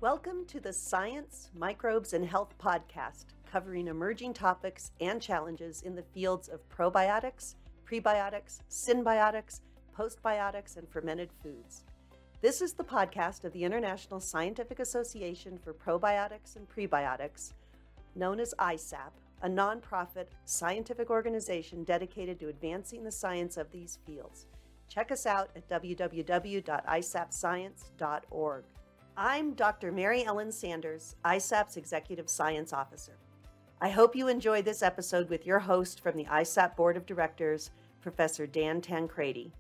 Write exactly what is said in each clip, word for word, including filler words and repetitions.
Welcome to the Science, Microbes, and Health podcast, covering emerging topics and challenges in the fields of probiotics, prebiotics, synbiotics, postbiotics, and fermented foods. This is the podcast of the International Scientific Association for Probiotics and Prebiotics, known as I S A P, a nonprofit scientific organization dedicated to advancing the science of these fields. Check us out at w w w dot i s a p science dot org. I'm Doctor Mary Ellen Sanders, I S A P's Executive Science Officer. I hope you enjoyed this episode with your host from the I S A P Board of Directors, Professor Dan Tancredi.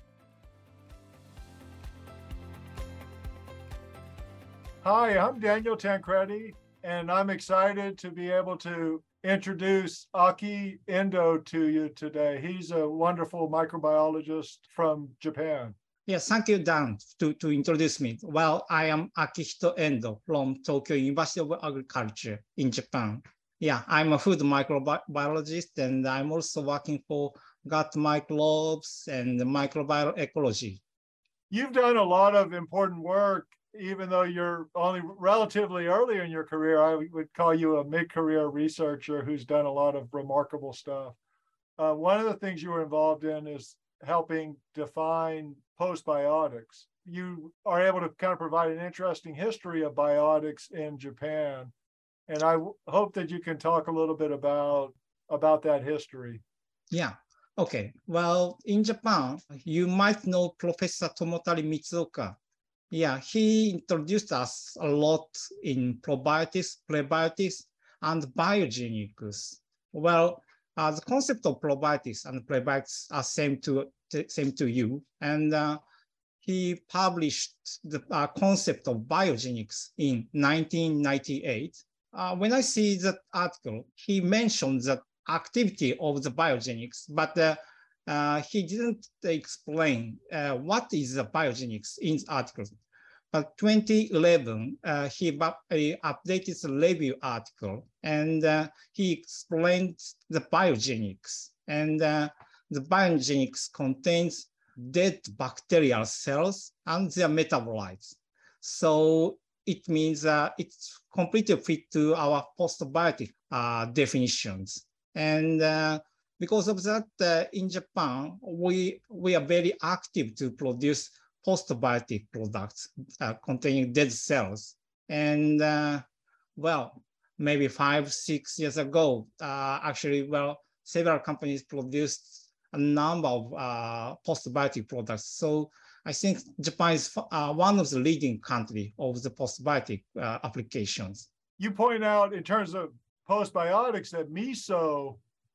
Hi, I'm Daniel Tancredi, and I'm excited to be able to introduce Aki Endo to you today. He's a wonderful microbiologist from Japan. Yes, thank you, Dan, to, to introduce me. Well, I am Akihito Endo from Tokyo University of Agriculture in Japan. Yeah, I'm a food microbiologist, and I'm also working for gut microbes and microbial ecology. You've done a lot of important work, even though you're only relatively early in your career. I would call you a mid-career researcher who's done a lot of remarkable stuff. Uh, one of the things you were involved in is helping define postbiotics. You are able to kind of provide an interesting history of biotics in Japan. And I w- hope that you can talk a little bit about, about that history. Yeah, okay. Well, in Japan, you might know Professor Tomotari Mitsuoka. Yeah, he introduced us a lot in probiotics, prebiotics, and biogenics. Well, Uh, the concept of probiotics and prebiotics are same to same to you, and uh, he published the uh, concept of biogenics in nineteen ninety-eight. Uh, when I see that article, he mentioned the activity of the biogenics, but uh, uh, he didn't explain uh, what is the biogenics in the article. But twenty eleven, uh, he, he updated the review article, and uh, he explained the biogenics. And uh, the biogenics contains dead bacterial cells and their metabolites. So it means uh, it's completely fit to our postbiotic uh, definitions. And uh, because of that, uh, in Japan, we, we are very active to produce postbiotic products uh, containing dead cells. And uh, well, maybe five, six years ago, uh, actually, well, several companies produced a number of uh, postbiotic products. So I think Japan is uh, one of the leading countries of the postbiotic uh, applications. You point out in terms of postbiotics that miso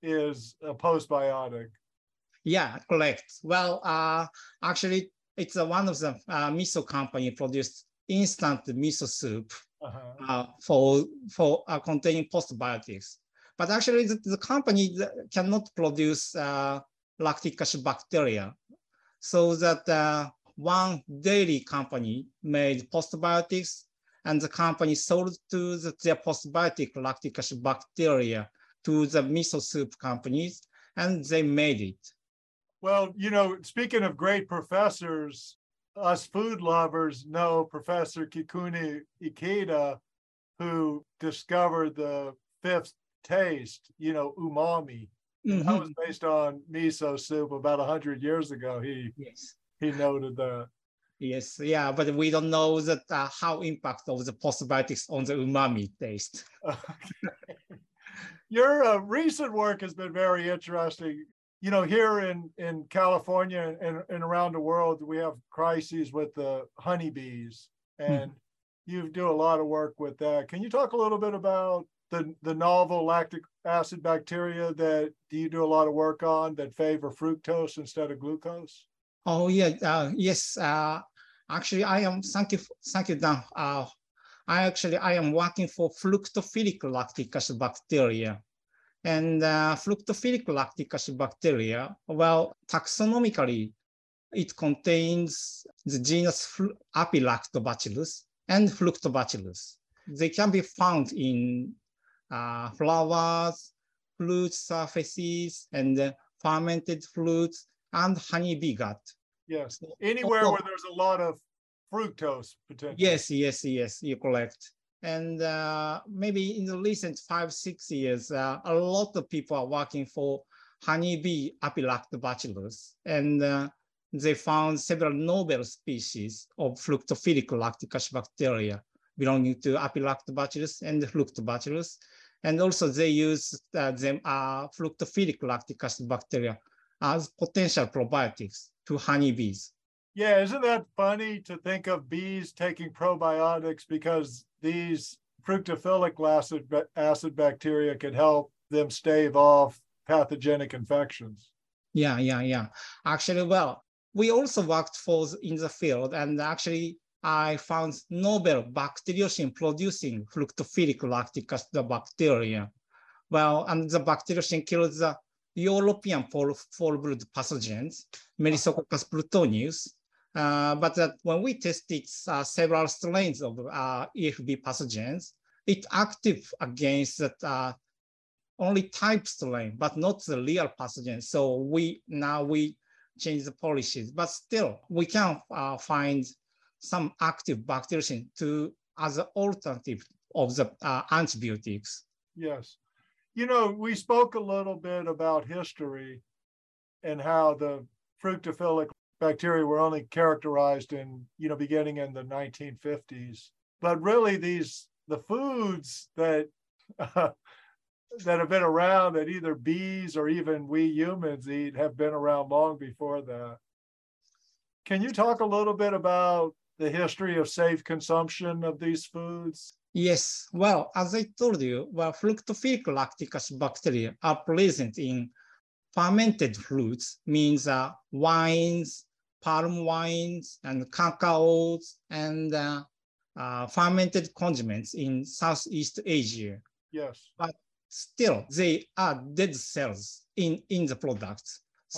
is a postbiotic. Yeah, correct. Well, uh, actually, it's uh, one of the uh, miso company produced instant miso soup uh-huh. uh, for for uh, containing postbiotics. But actually, the, the company cannot produce uh, lactic acid bacteria, so that uh, one dairy company made postbiotics, and the company sold to the, their postbiotic lactic acid bacteria to the miso soup companies, and they made it. Well, you know, speaking of great professors, us food lovers know Professor Kikuni Ikeda, who discovered the fifth taste, you know, umami. Mm-hmm. That was based on miso soup about one hundred years ago. He yes. he noted that. Yes, yeah, but we don't know that uh, how impact of the postbiotics on the umami taste. Okay. Your uh, recent work has been very interesting. You know, here in, in California and, and around the world, we have crises with the honeybees, and mm-hmm. you do a lot of work with that. Can you talk a little bit about the, the novel lactic acid bacteria that you do a lot of work on that favor fructose instead of glucose? Oh, yeah. Uh, yes. Uh, actually, I am, thank you, thank you, Dan. Uh, I actually, I am working for fructophilic lactic acid bacteria. And uh, fructophilic lactic acid bacteria, well, taxonomically, it contains the genus Apilactobacillus and Fructobacillus. They can be found in uh, flowers, fruit surfaces, and uh, fermented fruits, and honeybee gut. Yes, anywhere where there's a lot of fructose potentially. Yes, yes, yes, you're correct. And uh, maybe in the recent five, six years, uh, a lot of people are working for honeybee Apilactobacillus, and uh, they found several novel species of fructophilic lactic acid bacteria belonging to Apilactobacillus and Fructobacillus. And also they use uh, them uh, fructophilic lactic acid bacteria as potential probiotics to honeybees. Yeah, isn't that funny to think of bees taking probiotics because these fructophilic acid, acid bacteria could help them stave off pathogenic infections? Yeah, yeah, yeah. Actually, well, we also worked for in the field, and actually I found novel bacteriocin producing fructophilic lactic acid bacteria. Well, and the bacteriocin kills the European fall brood pathogens, Melissococcus plutonius. Uh, but that when we tested uh, several strains of uh, E F B pathogens, it active against that uh, only type strain, but not the real pathogen. So we now we change the policies, but still we can uh, find some active bacteriocin to as an alternative of the uh, antibiotics. Yes. You know, we spoke a little bit about history and how the fructophilic bacteria were only characterized in, you know, beginning in the nineteen fifties. But really these, the foods that, uh, that have been around that either bees or even we humans eat have been around long before that. Can you talk a little bit about the history of safe consumption of these foods? Yes, well, as I told you, well, fructophilic lactic acid bacteria are present in fermented fruits, means uh, wines, palm wines, and cacaos, and uh, uh, fermented condiments in Southeast Asia. Yes. But still, they are dead cells in, in the products.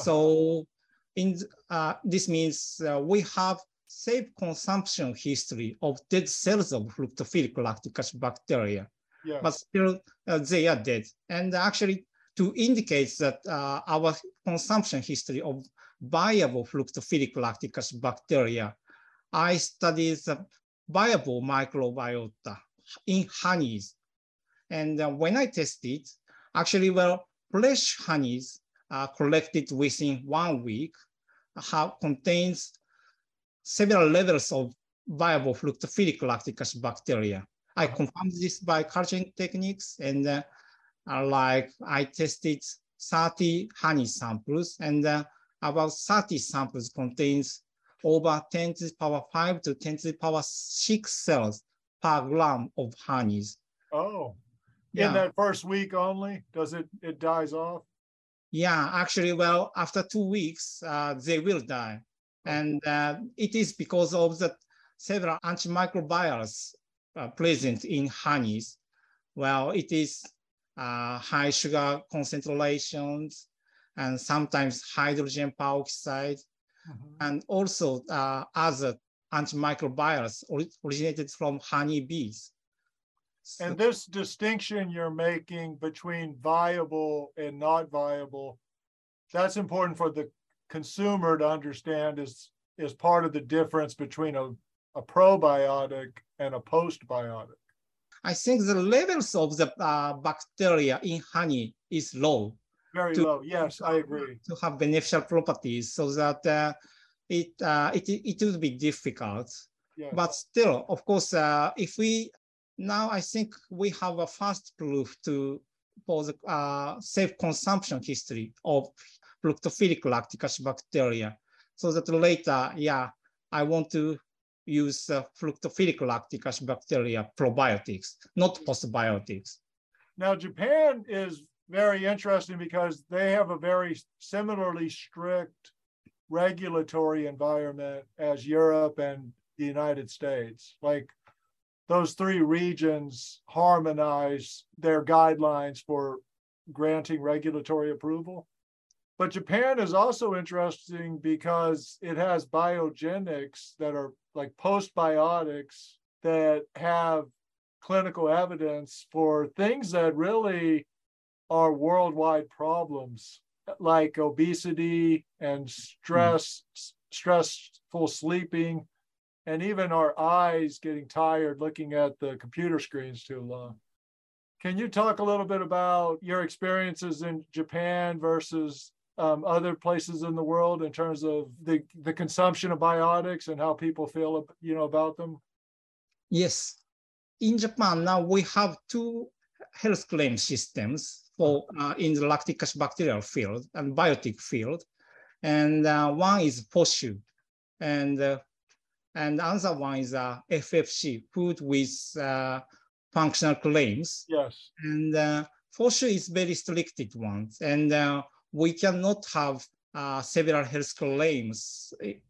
So in, uh, this means uh, we have safe consumption history of dead cells of fructophilic lactic acid bacteria, yes. but still uh, they are dead. And actually, to indicate that uh, our consumption history of viable fructophilic lactic acid bacteria, I studied the viable microbiota in honeys. And uh, when I tested, actually, well, fresh honeys uh, collected within one week have, contains several levels of viable fructophilic lactic acid bacteria. I Uh-huh. confirmed this by culturing techniques, and uh, uh, like I tested thirty honey samples, and uh, about thirty samples contains over ten to the power five to ten to the power six cells per gram of honeys. Oh, Yeah. in that first week only, does it, it dies off? Yeah, actually, well, after two weeks, uh, they will die. And uh, it is because of the several antimicrobials uh, present in honeys. Well, it is uh, high sugar concentrations and sometimes hydrogen peroxide, Mm-hmm. and also uh, other antimicrobials or originated from honeybees. So, And this distinction you're making between viable and not viable, that's important for the consumer to understand is, is part of the difference between a, a probiotic and a postbiotic. I think the levels of the uh, bacteria in honey is low. Very to, low. Yes, I agree. To have beneficial properties, so that uh, it, uh, it it will be difficult. Yes. But still, of course, uh, if we now, I think we have a fast proof to for the uh, safe consumption history of fructophilic lactic acid bacteria, so that later, yeah, I want to use uh, fructophilic lactic acid bacteria probiotics, not postbiotics. Now, Japan is very interesting because they have a very similarly strict regulatory environment as Europe and the United States. Like those three regions harmonize their guidelines for granting regulatory approval. But Japan is also interesting because it has biogenics that are like postbiotics that have clinical evidence for things that really are worldwide problems, like obesity and stress, mm. stressful sleeping, and even our eyes getting tired looking at the computer screens too long. Can you talk a little bit about your experiences in Japan versus um, other places in the world in terms of the, the consumption of biotics and how people feel, you know, about them? Yes. In Japan, now we have two health claim systems for uh, in the lactic acid bacterial field and biotic field. And uh, one is FOSHU, and uh, and another one is uh, F F C, food with uh, functional claims. Yes. And uh, FOSHU is very restricted one, and uh, we cannot have uh, several health claims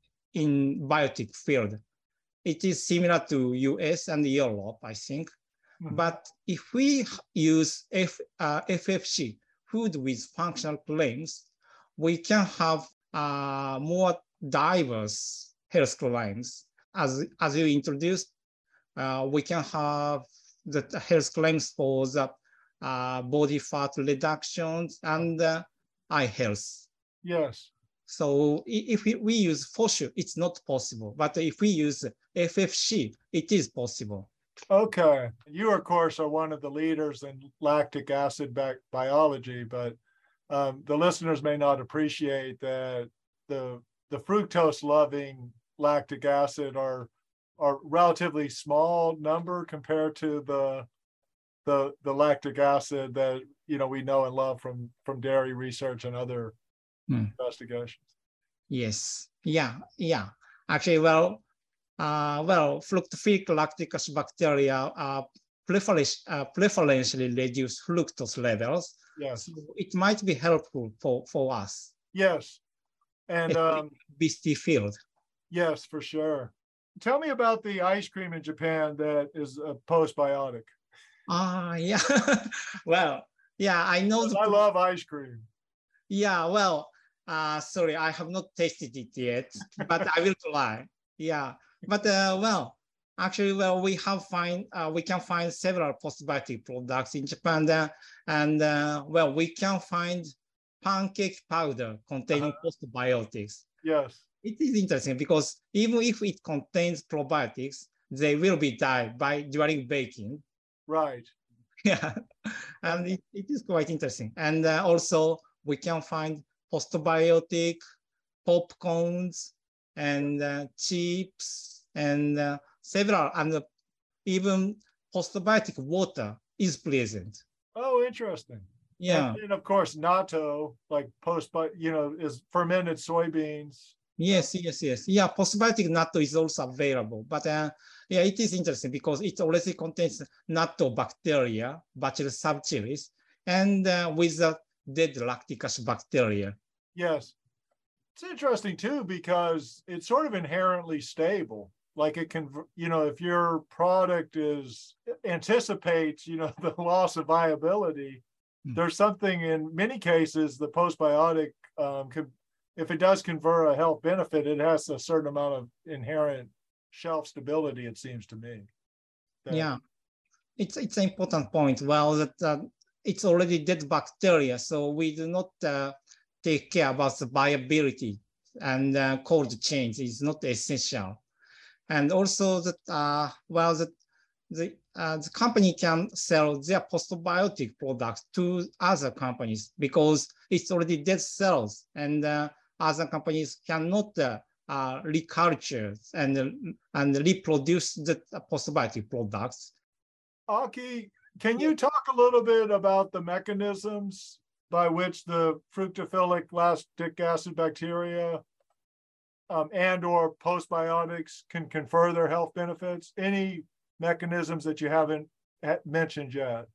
in biotic field. It is similar to U S and Europe, I think. Mm-hmm. But if we use F, uh, F F C, food with functional claims, we can have uh, more diverse health claims. As, as you introduced, uh, we can have the health claims for the uh, body fat reductions and uh, eye health. Yes. So if we, we use FOSHU, it's not possible. But if we use F F C, it is possible. Okay. You, of course, are one of the leaders in lactic acid bi- biology, but um, the listeners may not appreciate that the the fructose-loving lactic acid are are relatively small number compared to the the the lactic acid that you know we know and love from from dairy research and other hmm. investigations. Yes. Yeah. Yeah. Actually, well, uh, well, fructophilic lactic acid bacteria uh, preference, uh, preferentially reduce fructose levels. Yes. So it might be helpful for, for us. Yes. And um, B S T field. Yes, for sure. Tell me about the ice cream in Japan that is a postbiotic. Ah, uh, yeah. Well, yeah, I know. The... I love ice cream. Yeah, well, uh, sorry, I have not tasted it yet, but I will try. Yeah, but uh, well, actually, well, we have find uh, we can find several postbiotic products in Japan, uh, and uh, well, we can find pancake powder containing uh-huh. postbiotics. Yes. It is interesting because even if it contains probiotics, they will be died by during baking. Right. Yeah, and it, it is quite interesting. And uh, also we can find postbiotic popcorns and uh, chips and uh, several, and uh, even postbiotic water is present. Oh, interesting. Yeah. And, and of course, natto, like post, you know, is fermented soybeans. Yes, yes, yes. Yeah, postbiotic natto is also available, but uh, yeah, it is interesting because it already contains natto bacteria, Bacillus subtilis, and uh, with a dead lactic acid bacteria. Yes, it's interesting too because it's sort of inherently stable. Like it can, you know, if your product is anticipates, you know, the loss of viability, mm. there's something in many cases the postbiotic um, could. If it does confer a health benefit, it has a certain amount of inherent shelf stability, it seems to me. That... Yeah, it's it's an important point. Well, that uh, it's already dead bacteria, so we do not uh, take care about the viability, and uh, cold chain is not essential. And also that, uh, well, that the, uh, the company can sell their postbiotic products to other companies because it's already dead cells, and uh, other companies cannot uh, uh, reculture and, uh, and reproduce the postbiotic products. Aki, can you talk a little bit about the mechanisms by which the fructophilic lactic acid bacteria um, and or postbiotics can confer their health benefits? Any mechanisms that you haven't mentioned yet?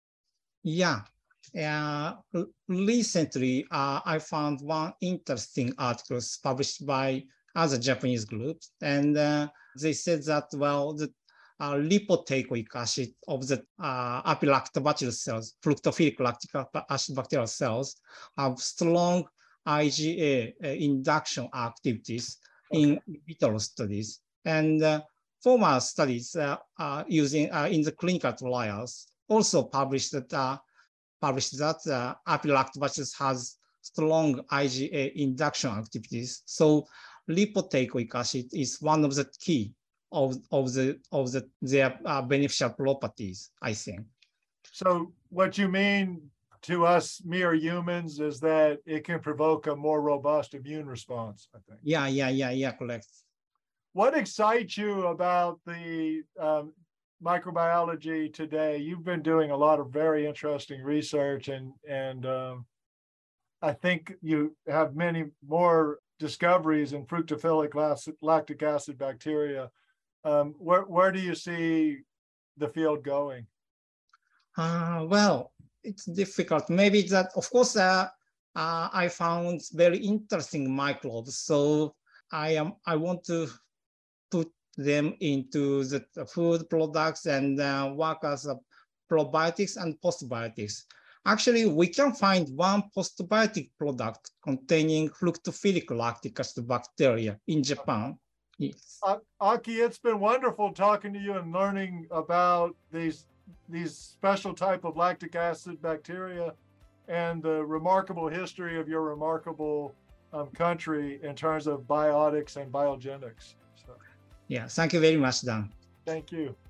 Yeah. Uh, recently, uh, I found one interesting article published by other Japanese groups, and uh, they said that, well, the uh, lipoteichoic acid of the uh, apilactobacillus cells, fructophilic lactic acid bacterial cells, have strong I G A uh, induction activities okay. in vitro studies. And uh, former studies uh, uh, using uh, in the clinical trials also published that uh, published that uh, apilactobacillus has strong I G A induction activities. So lipoteichoic acid is one of the key of, of the of the their uh, beneficial properties, I think. So what you mean to us mere humans is that it can provoke a more robust immune response, I think. Yeah, yeah, yeah, yeah, correct. What excites you about the um, microbiology today? You've been doing a lot of very interesting research, and and um, I think you have many more discoveries in fructophilic lactic acid bacteria. Um, where where do you see the field going? Uh, well, it's difficult. Maybe that, of course, uh, uh, I found very interesting microbes. So I am I want to put them into the food products and uh, work as a probiotics and postbiotics. Actually, we can find one postbiotic product containing fructophilic lactic acid bacteria in Japan. Yes. Aki, it's been wonderful talking to you and learning about these these special type of lactic acid bacteria and the remarkable history of your remarkable um, country in terms of biotics and biogenics. So, yeah, thank you very much, Dan. Thank you.